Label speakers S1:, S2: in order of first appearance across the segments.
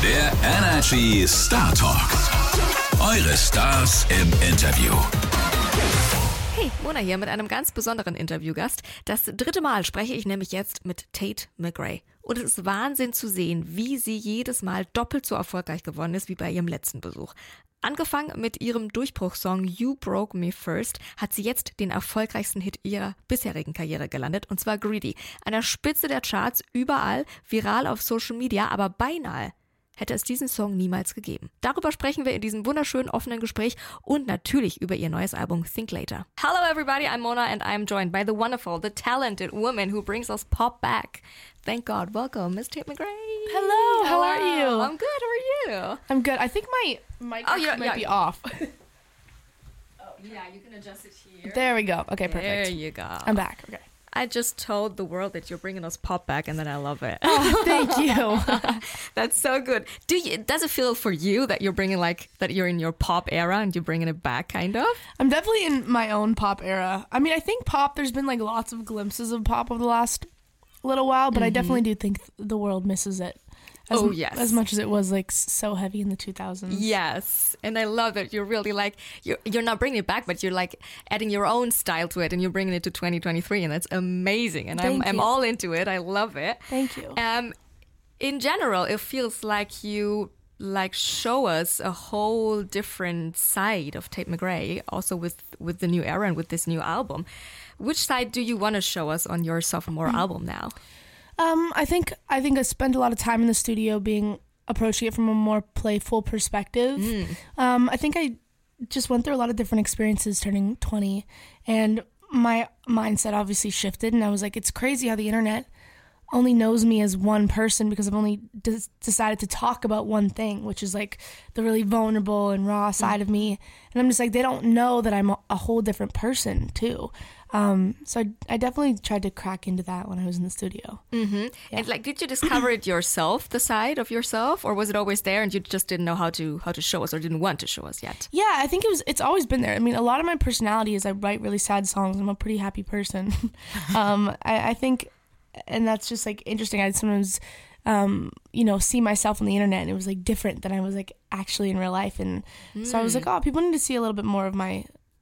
S1: Der Energy Star Talk. Eure Stars im Interview.
S2: Hey, Mona hier mit einem ganz besonderen Interviewgast. Das 3. Mal spreche ich nämlich jetzt mit Tate McRae. Und es ist Wahnsinn zu sehen, wie sie jedes Mal doppelt so erfolgreich geworden ist wie bei ihrem letzten Besuch. Angefangen mit ihrem Durchbruchssong You Broke Me First hat sie jetzt den erfolgreichsten Hit ihrer bisherigen Karriere gelandet, und zwar Greedy. An der Spitze der Charts, überall, viral auf Social Media, aber beinahe hätte es diesen Song niemals gegeben. Darüber sprechen wir in diesem wunderschönen offenen Gespräch und natürlich über ihr neues Album Think Later. Hello everybody, I'm Mona and I'm joined by the wonderful, the talented woman who brings us pop back. Thank God. Welcome, Miss Tate McRae.
S3: Hello, how are you?
S2: I'm good, how are you?
S3: I'm good. I think my mic might be off.
S2: Yeah, you can adjust it here.
S3: There we go. Okay, perfect.
S2: There you go.
S3: I'm back. Okay.
S2: I just told the world that you're bringing us pop back, and then I love it.
S3: Oh, thank you.
S2: That's so good. Does it feel for you that you're bringing that you're in your pop era and you're bringing it back, kind of?
S3: I'm definitely in my own pop era. I mean, I think pop, there's been like lots of glimpses of pop over the last little while, but I definitely do think the world misses it.
S2: Yes.
S3: As much as it was like so heavy in the 2000s.
S2: Yes, and I love that you're really you're not bringing it back, but you're like adding your own style to it, and you're bringing it to 2023, and that's amazing. And I'm all into it. I love it.
S3: Thank you.
S2: In general, it feels like you show us a whole different side of Tate McRae, also with the new era and with this new album. Which side do you want to show us on your sophomore album now?
S3: I think I spent a lot of time in the studio approaching it from a more playful perspective. I think I just went through a lot of different experiences turning 20, and my mindset obviously shifted, and I was like, it's crazy how the internet only knows me as one person because I've only decided to talk about one thing, which is like the really vulnerable and raw side of me. And I'm just like, they don't know that I'm a whole different person too. So I definitely tried to crack into that when I was in the studio.
S2: Mm-hmm.
S3: Yeah.
S2: And did you discover it yourself, the side of yourself, or was it always there and you just didn't know how to show us or didn't want to show us yet?
S3: Yeah, I think it's always been there. I mean, a lot of my personality is I write really sad songs. I'm a pretty happy person. I think, and that's just like interesting. I sometimes, see myself on the internet and it was like different than I was like actually in real life. And so I was like, oh, people need to see a little bit more of my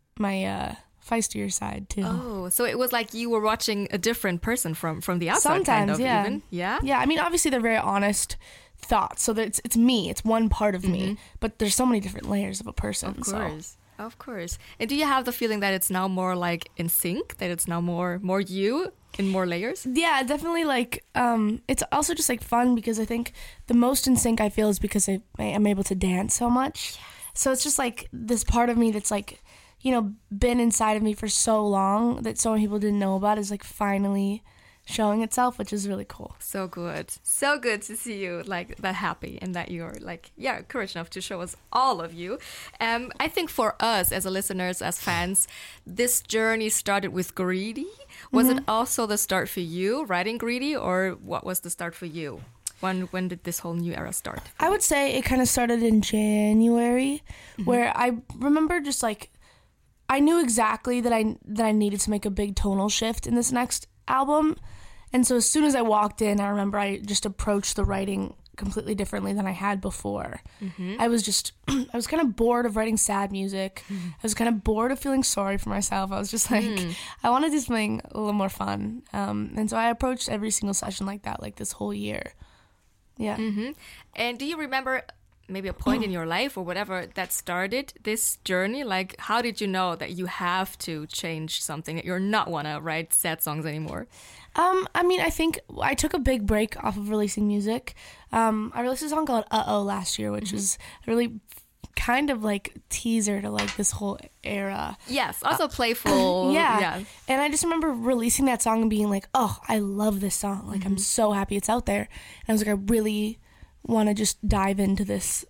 S3: feistier side too.
S2: Oh, so it was like you were watching a different person from the outside.
S3: Sometimes,
S2: kind of,
S3: yeah.
S2: Even. Yeah?
S3: Yeah, I mean, obviously they're very honest thoughts. So that it's me. It's one part of me. But there's so many different layers of a person.
S2: Of course. Of course. And do you have the feeling that it's now more like in sync? That it's now more you in more layers?
S3: Yeah, definitely. Like, it's also just like fun because I think the most in sync I feel is because I am able to dance so much. Yes. So it's just like this part of me that's like, been inside of me for so long that so many people didn't know about is like finally showing itself, which is really cool.
S2: So good. So good to see you like that happy and that you're courage enough to show us all of you. I think for us as listeners, as fans, this journey started with Greedy. Was it also the start for you, writing Greedy, or what was the start for you? When did this whole new era start?
S3: I would say it kind of started in January, where I remember just like, I knew exactly that I needed to make a big tonal shift in this next album. And so as soon as I walked in, I remember I just approached the writing completely differently than I had before. I was kind of bored of writing sad music. I was kind of bored of feeling sorry for myself. I was just like, I want to do something a little more fun. And so I approached every single session like that, like this whole year. Yeah.
S2: And do you remember maybe a point in your life or whatever that started this journey? Like, how did you know that you have to change something, that you're not want to write sad songs anymore?
S3: I mean, I think I took a big break off of releasing music. I released a song called Uh-Oh last year, which is a really kind of like teaser to like this whole era.
S2: Yes, also playful.
S3: Yeah. And I just remember releasing that song and being like, oh, I love this song. Like, I'm so happy it's out there. And I was like, I really want to just dive into this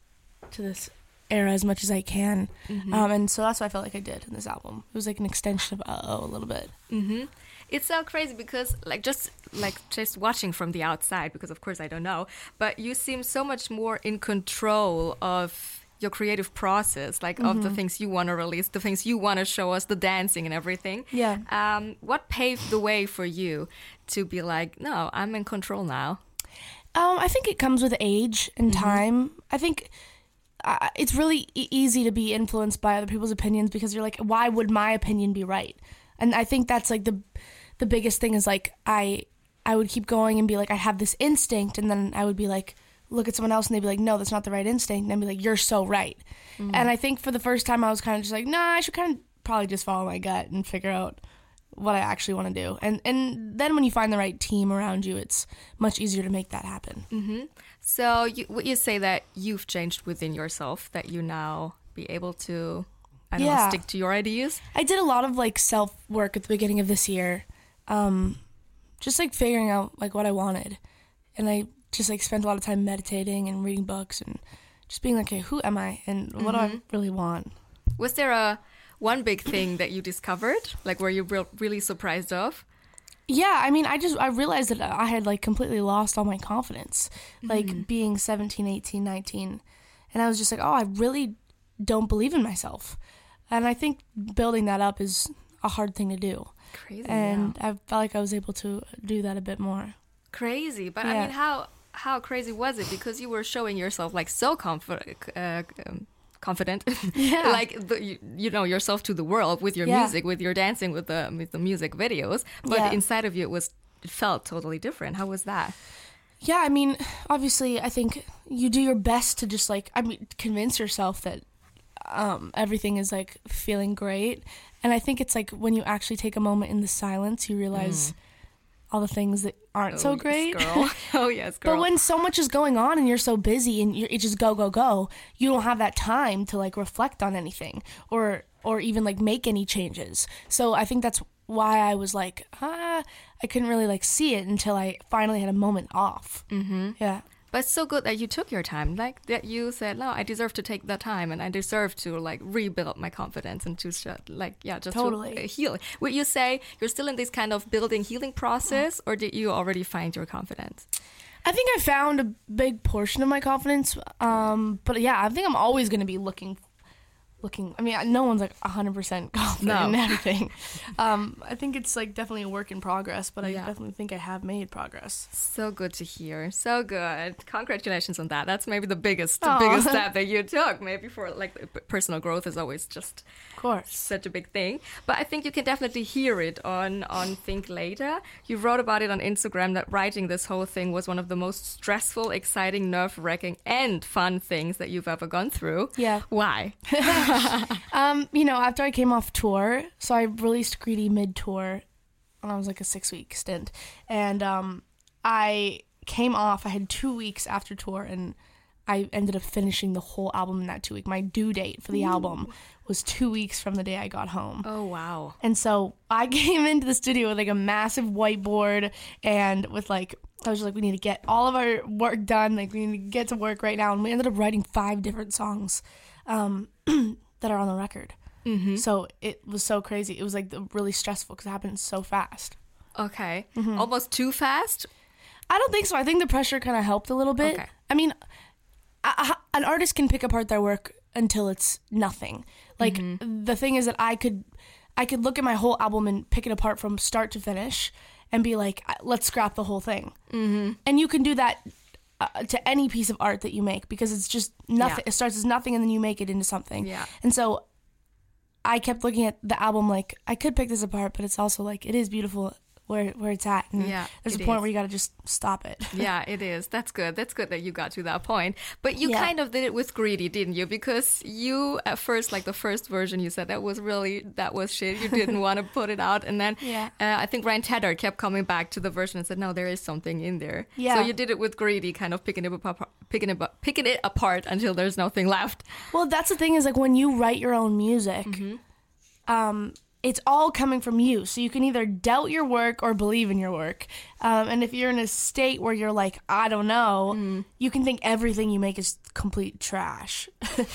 S3: era as much as I can. And so that's what I felt like I did in this album. It was like an extension of Uh-Oh a little bit.
S2: It's so crazy because just watching from the outside, because of course I don't know, but you seem so much more in control of your creative process, of the things you want to release, the things you want to show us, the dancing and everything.
S3: Yeah.
S2: What paved the way for you to be like, no, I'm in control now?
S3: I think it comes with age and time. I think it's really easy to be influenced by other people's opinions because you're like, why would my opinion be right? And I think that's like the biggest thing is like I would keep going and be like, I have this instinct, and then I would be like, look at someone else and they'd be like, no, that's not the right instinct, and I'd be like, you're so right. And I think for the first time I was kind of just like, nah, I should kind of probably just follow my gut and figure out what I actually want to do. And then when you find the right team around you, it's much easier to make that happen.
S2: So would you say that you've changed within yourself, that you now be able to, I don't know, stick to your ideas?
S3: I did a lot of like self-work at the beginning of this year, just like figuring out like what I wanted. And I just like spent a lot of time meditating and reading books and just being like, okay, who am I and what do I really want?
S2: Was there one big thing that you discovered, like were you really surprised of?
S3: Yeah, I mean, I realized that I had like completely lost all my confidence, like being 17, 18, 19. And I was just like, oh, I really don't believe in myself. And I think building that up is a hard thing to do.
S2: Crazy.
S3: And I felt like I was able to do that a bit more.
S2: Crazy. But I mean, how crazy was it? Because you were showing yourself like so confident, like you know yourself to the world with your music, with your dancing, with the music videos. But inside of you, it felt totally different. How was that?
S3: Yeah, I mean, obviously, I think you do your best to just like, convince yourself that everything is like feeling great. And I think it's like when you actually take a moment in the silence, you realize all the things that aren't so great.
S2: Yes, girl. Oh, yes, girl.
S3: But when so much is going on and you're so busy and it just go, you don't have that time to like reflect on anything or even like make any changes. So I think that's why I was like, I couldn't really like see it until I finally had a moment off. Yeah.
S2: But it's so good that you took your time, like that you said, no, I deserve to take that time and I deserve to like rebuild my confidence and to just
S3: totally
S2: to heal. Would you say you're still in this kind of healing process, or did you already find your confidence?
S3: I think I found a big portion of my confidence. But yeah, I think I'm always going to be looking. I mean, no one's like 100% confident in everything. I think it's like definitely a work in progress, but I definitely think I have made progress.
S2: So good to hear. So good. Congratulations on that. That's maybe the biggest step that you took. Maybe for like personal growth is always just,
S3: of course,
S2: such a big thing. But I think you can definitely hear it on Think Later. You wrote about it on Instagram that writing this whole thing was one of the most stressful, exciting, nerve-wracking, and fun things that you've ever gone through.
S3: Yeah.
S2: Why?
S3: After I came off tour, so I released Greedy mid-tour, and I was like a 6-week stint, and I came off. I had 2 weeks after tour, and I ended up finishing the whole album in that 2 week. My due date for the album was 2 weeks from the day I got home.
S2: Oh, wow.
S3: And so I came into the studio with like a massive whiteboard, and with like, I was just like, we need to get all of our work done. Like, we need to get to work right now. And we ended up writing 5 different songs that are on the record. So it was so crazy. It was like really stressful because it happened so fast.
S2: Okay. Almost too fast?
S3: I don't think so. I think the pressure kind of helped a little bit.
S2: Okay.
S3: I mean, an artist can pick apart their work until it's nothing. Like the thing is that I could look at my whole album and pick it apart from start to finish and be like, let's scrap the whole thing. And you can do that to any piece of art that you make because it's just nothing. It starts as nothing and then you make it into something.
S2: Yeah.
S3: And so I kept looking at the album like, I could pick this apart, but it's also like, it is beautiful where it's at. And there's a point where you got to just stop it.
S2: Yeah, it is. That's good. That's good that you got to that point. But you kind of did it with Greedy, didn't you? Because you, at first, like the first version, you said that was shit. You didn't want to put it out. And then I think Ryan Tedder kept coming back to the version and said, no, there is something in there. Yeah. So you did it with Greedy, kind of picking it apart until there's nothing left.
S3: Well, that's the thing is like when you write your own music, it's all coming from you. So you can either doubt your work or believe in your work. And if you're in a state where you're like, I don't know, you can think everything you make is complete trash.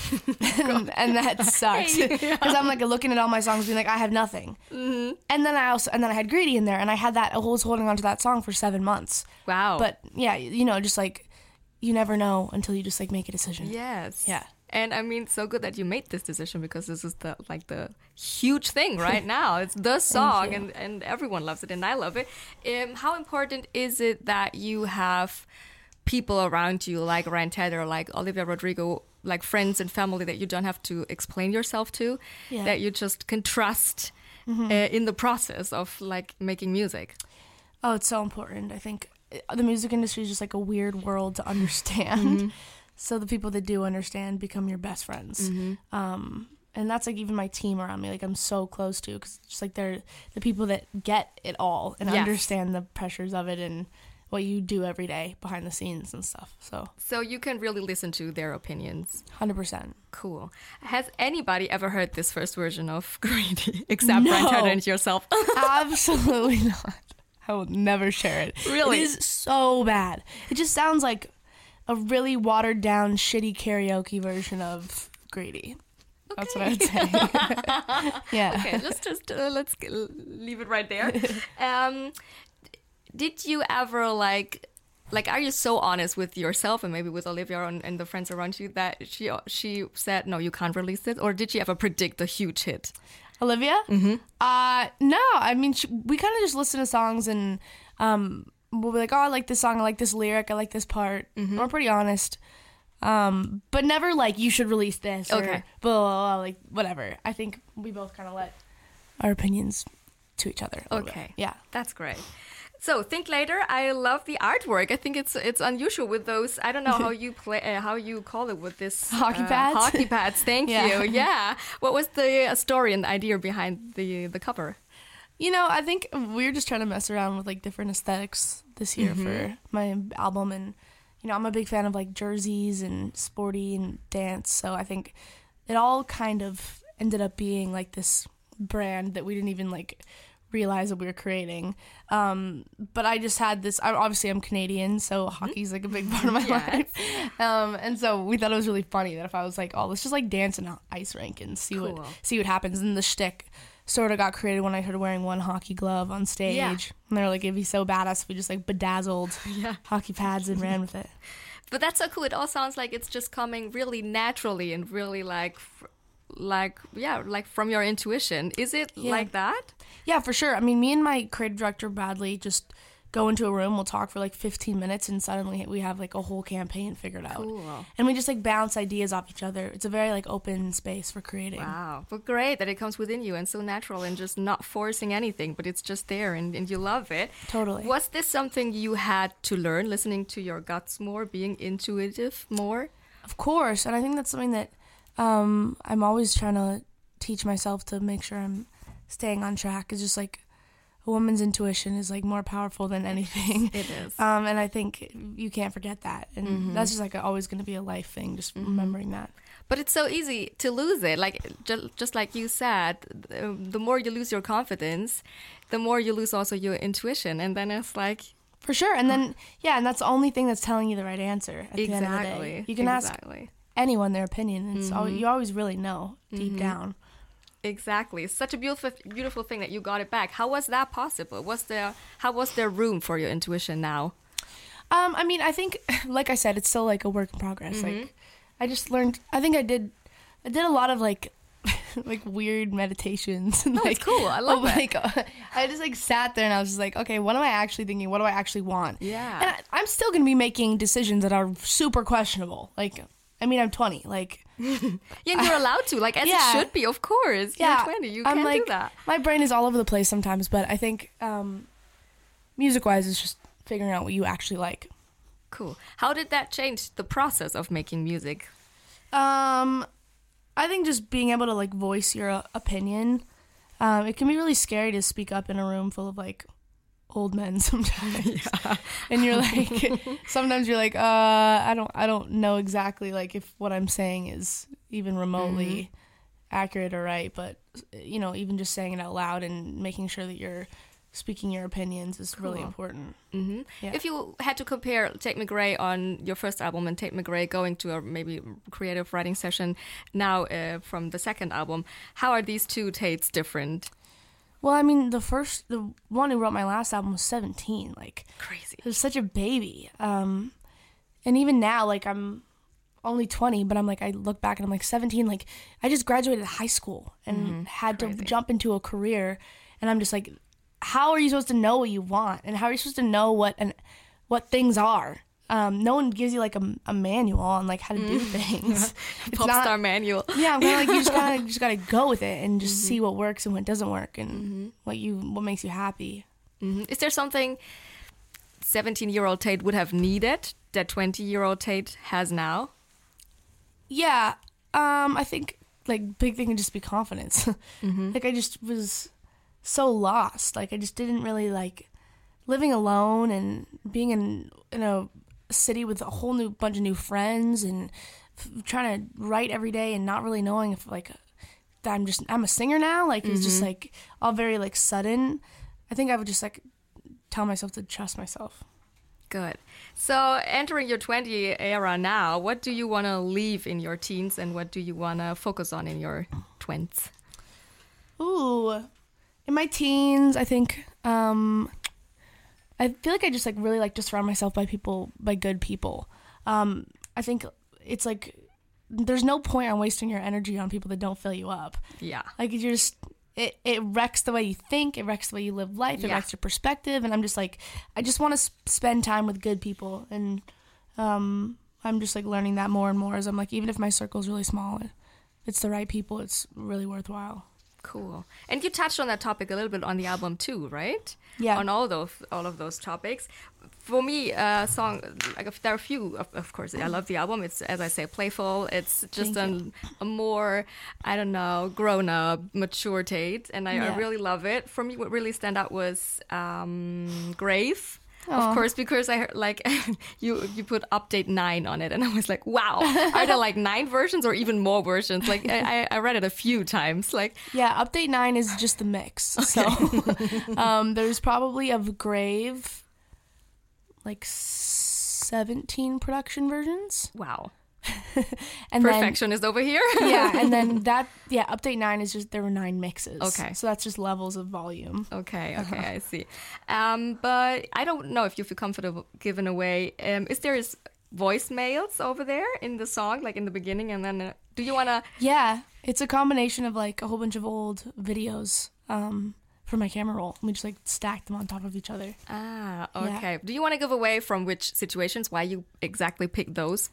S3: and that sucks. Because I'm like looking at all my songs being like, I have nothing. And then I had Greedy in there and I was holding on to that song for 7 months.
S2: Wow.
S3: But yeah, just like, you never know until you just like make a decision.
S2: Yes.
S3: Yeah.
S2: And I mean, so good that you made this decision because this is the huge thing right now. It's the song and everyone loves it and I love it. How important is it that you have people around you, like Ryan Tedder, like Olivia Rodrigo, like friends and family that you don't have to explain yourself to, that you just can trust in the process of like making music.
S3: Oh, it's so important. I think the music industry is just like a weird world to understand. So the people that do understand become your best friends. And that's like even my team around me, like I'm so close to, because just like they're the people that get it all and understand the pressures of it and what you do every day behind the scenes and stuff. So
S2: you can really listen to their opinions.
S3: 100%.
S2: Cool. Has anybody ever heard this first version of Greedy except Ryan Tedder and yourself?
S3: Absolutely not. I will never share it.
S2: Really?
S3: It is so bad. It just sounds like a really watered down, shitty karaoke version of Greedy. Okay. That's what I would say. Yeah.
S2: Okay, let's leave it right there. Did you ever like are you so honest with yourself and maybe with Olivia and the friends around you that she said no, you can't release it, or did she ever predict a huge hit?
S3: Olivia? No, I mean we kind of just listen to songs and we'll be like, oh, I like this song, I like this lyric, I like this part. We're pretty honest. But never like you should release this or blah, blah, blah, like whatever. I think we both kind of let our opinions to each other.
S2: Okay.
S3: Yeah.
S2: That's great. So Think Later, I love the artwork. I think it's unusual with those. I don't know how you how you call it with this
S3: hockey pads.
S2: Hockey pads. Thank you. Yeah. What was the story and the idea behind the cover?
S3: You know, I think we were just trying to mess around with like different aesthetics this year for my album, and you know, I'm a big fan of like jerseys and sporty and dance, so I think it all kind of ended up being like this brand that we didn't even like realize that we were creating. But I just had this, obviously I'm Canadian, so hockey's like a big part of my life. And so we thought it was really funny that if I was like, oh, let's just like dance in an ice rink and see what happens. And the shtick sort of got created when I started wearing one hockey glove on stage. Yeah. And they were like, it'd be so badass if we just like bedazzled hockey pads and ran with it.
S2: But that's so cool. It all sounds like it's just coming really naturally and really like from your intuition. Is it like that?
S3: Yeah, for sure. I mean, me and my creative director, Bradley, just go into a room, we'll talk for like 15 minutes, and suddenly we have like a whole campaign figured out.
S2: Cool.
S3: And we just like bounce ideas off each other. It's a very like open space for creating.
S2: Wow. But great that it comes within you and so natural and just not forcing anything, but it's just there and you love it.
S3: Totally.
S2: Was this something you had to learn, listening to your guts more, being intuitive more?
S3: Of course. And I think that's something that I'm always trying to teach myself to make sure I'm staying on track. It's just like a woman's intuition is like more powerful than anything.
S2: It is.
S3: And I think you can't forget that. And that's just like always going to be a life thing, just remembering that.
S2: But it's so easy to lose it. Like just like you said, the more you lose your confidence, the more you lose also your intuition. And then it's like...
S3: For sure. And then, and that's the only thing that's telling you the right answer at the end of the day. You can ask anyone their opinion. It's you always really know deep down.
S2: Exactly. Such a beautiful thing that you got it back. How was that possible? How was there room for your intuition now?
S3: I mean, I think, like I said, it's still like a work in progress. Like I just learned. I think I did a lot of like like weird meditations. And,
S2: it's cool. I love it.
S3: Like I just like sat there and I was just like, okay, what am I actually thinking? What do I actually want?
S2: Yeah.
S3: And I'm still gonna be making decisions that are super questionable. Like, I mean, I'm 20. Like,
S2: yeah, and you're allowed to. Like, as it should be, of course.
S3: Yeah.
S2: You're 20. You can't do that.
S3: My brain is all over the place sometimes, but I think music-wise, it's just figuring out what you actually like.
S2: Cool. How did that change the process of making music?
S3: I think just being able to like voice your opinion. It can be really scary to speak up in a room full of like old men sometimes. And you're like, sometimes you're like, I don't know exactly like if what I'm saying is even remotely accurate or right, but you know, even just saying it out loud and making sure that you're speaking your opinions is really important.
S2: Yeah. If you had to compare Tate McRae on your first album and Tate McRae going to a maybe creative writing session now from the second album, how are these two Tates different?
S3: Well, I mean, the one who wrote my last album was 17. Like,
S2: crazy.
S3: It was such a baby. And even now, like, I'm only 20, but I'm like, I look back and I'm like 17. Like, I just graduated high school and had to jump into a career. And I'm just like, how are you supposed to know what you want? And how are you supposed to know what things are? no one gives you like a manual on like how to do things.
S2: Pop star manual.
S3: Yeah, I'm kind of like you just gotta go with it and just see what works and what doesn't work and what makes you happy.
S2: Is there something 17-year-old Tate would have needed that 20-year-old Tate has now?
S3: Yeah, I think like big thing would just be confidence. Like I just was so lost. Like I just didn't really like living alone and being in a city with a whole new bunch of new friends and trying to write every day and not really knowing if like I'm a singer now. Like it's just like all very like sudden. I think I would just like tell myself to trust myself.
S2: Good. So entering your 20 era now, what do you want to leave in your teens and what do you want to focus on in your 20s?
S3: Ooh, in my teens, I think I feel like I just like really like to surround myself by good people. I think it's like there's no point on wasting your energy on people that don't fill you up. Yeah. Like you're just it wrecks the way you think, it wrecks the way you live life, it wrecks your perspective, and I'm just like I just want to spend time with good people, and I'm just like learning that more and more as I'm like even if my circle's really small, it's the right people, it's really worthwhile.
S2: Cool. And you touched on that topic a little bit on the album too, right?
S3: Yeah.
S2: On all of those topics. For me, song like there are a few. Of course, I love the album. It's, as I say, playful. It's just a more, I don't know, grown up, mature Tate, and I really love it. For me, what really stand out was Grave. Of course, because I heard, like you put update 9 on it, and I was like, wow, are there like 9 versions or even more versions? Like I read it a few times. Like
S3: update 9 is just the mix. Okay. So there's probably of Grave like 17 production versions.
S2: Wow.
S3: And
S2: perfectionist over here.
S3: And then update 9 is just there were 9 mixes.
S2: Okay,
S3: so that's just levels of volume.
S2: Okay, I see. But I don't know if you feel comfortable giving away. Is there voicemails over there in the song, like in the beginning, and then do you want to?
S3: Yeah, it's a combination of like a whole bunch of old videos for my camera roll. We just like stacked them on top of each other.
S2: Ah, okay. Yeah. Do you want to give away from which situations, why you exactly picked those?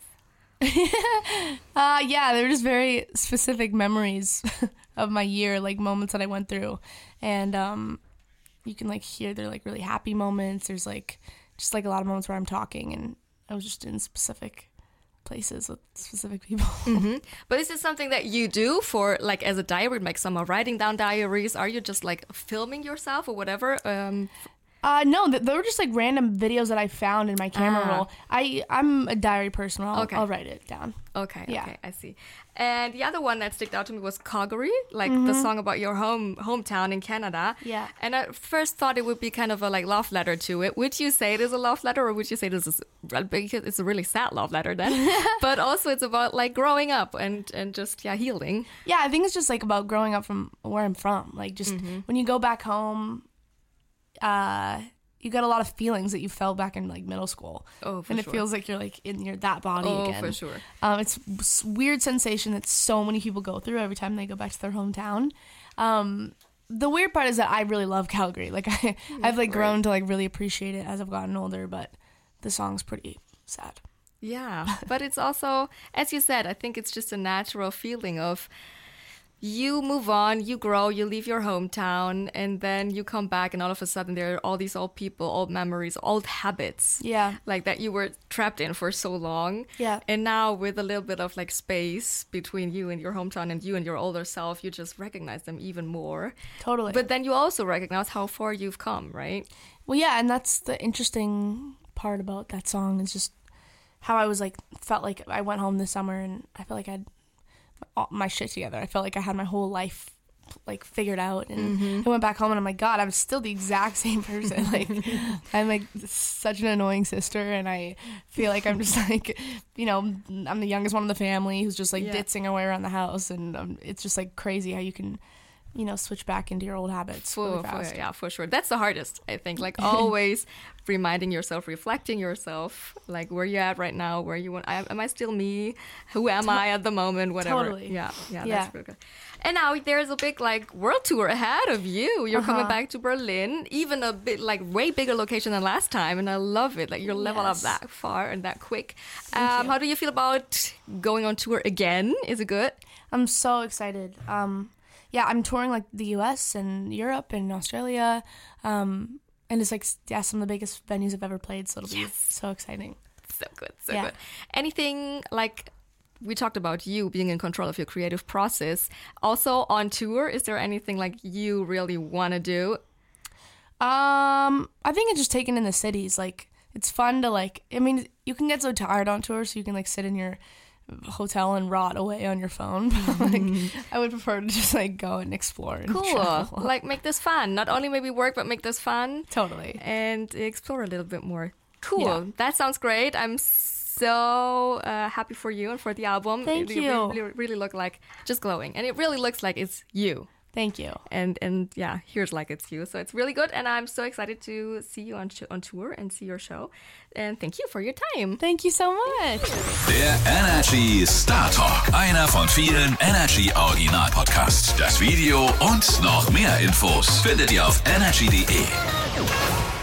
S3: They're just very specific memories of my year, like moments that I went through, and you can like hear they're like really happy moments. There's like just like a lot of moments where I'm talking and I was just in specific places with specific people.
S2: But is this something that you do for like as a diary, like some are writing down diaries? Are you just like filming yourself or whatever?
S3: No, they were just like random videos that I found in my camera roll. I'm a diary person. I'll write it down.
S2: Okay, I see. And the other one that stuck out to me was Calgary, like the song about your hometown in Canada.
S3: Yeah.
S2: And I first thought it would be kind of a like love letter to it. Would you say it is a love letter, or would you say this is because it's a really sad love letter then? But also it's about like growing up and just healing.
S3: Yeah, I think it's just like about growing up from where I'm from. Like just when you go back home, you got a lot of feelings that you felt back in like middle school.
S2: Oh, for
S3: and
S2: sure.
S3: It feels like you're like in that body again.
S2: Oh, for sure.
S3: It's a weird sensation that so many people go through every time they go back to their hometown. The weird part is that I really love Calgary. Like I've like grown to like really appreciate it as I've gotten older, but the song's pretty sad.
S2: Yeah, but it's also, as you said, I think it's just a natural feeling of you move on, you grow, you leave your hometown, and then you come back and all of a sudden there are all these old people, old memories, old habits.
S3: Yeah.
S2: Like that you were trapped in for so long.
S3: Yeah.
S2: And now with a little bit of like space between you and your hometown and you and your older self, you just recognize them even more.
S3: Totally.
S2: But then you also recognize how far you've come, right?
S3: Well, yeah, and that's the interesting part about that song is just how I was like, felt like I went home this summer and I felt like I had all my shit together. I felt like I had my whole life like figured out, and I went back home and I'm like, God, I'm still the exact same person. Like I'm like such an annoying sister, and I feel like I'm just like, you know, I'm the youngest one in the family who's just like ditzing away around the house, and it's just like crazy how you can switch back into your old habits really fast.
S2: For sure. That's the hardest, I think. Like always reminding yourself, reflecting yourself, like where you're at right now, where you want. Am I still me? Who am I at the moment? Whatever.
S3: Totally.
S2: Yeah. That's really good. And now there's a big like world tour ahead of you. You're coming back to Berlin, even a bit like way bigger location than last time, and I love it. Like you're level up that far and that quick. How do you feel about going on tour again? Is it good?
S3: I'm so excited. I'm touring like the US and Europe and Australia. And it's like, some of the biggest venues I've ever played. So it'll be so exciting.
S2: So good. Anything like, we talked about you being in control of your creative process. Also on tour, is there anything like you really want to do?
S3: I think it's just taking in the cities. Like, it's fun to like, I mean, you can get so tired on tour, so you can like sit in your hotel and rot away on your phone. Like, I would prefer to just like go and explore and travel.
S2: Like make this fun. Not only maybe work, but make this fun.
S3: Totally.
S2: And explore a little bit more. Cool.
S3: Yeah.
S2: That sounds great. I'm so happy for you and for the album.
S3: Thank you.
S2: Really look like just glowing, and it really looks like it's you.
S3: Thank you.
S2: And yeah, here's like it's you. So it's really good, and I'm so excited to see you on tour and see your show. And thank you for your time.
S3: Thank you so much.
S1: Der Energy Star Talk, einer von vielen Energy Original Podcasts. Das Video und noch mehr Infos findet ihr auf energy.de.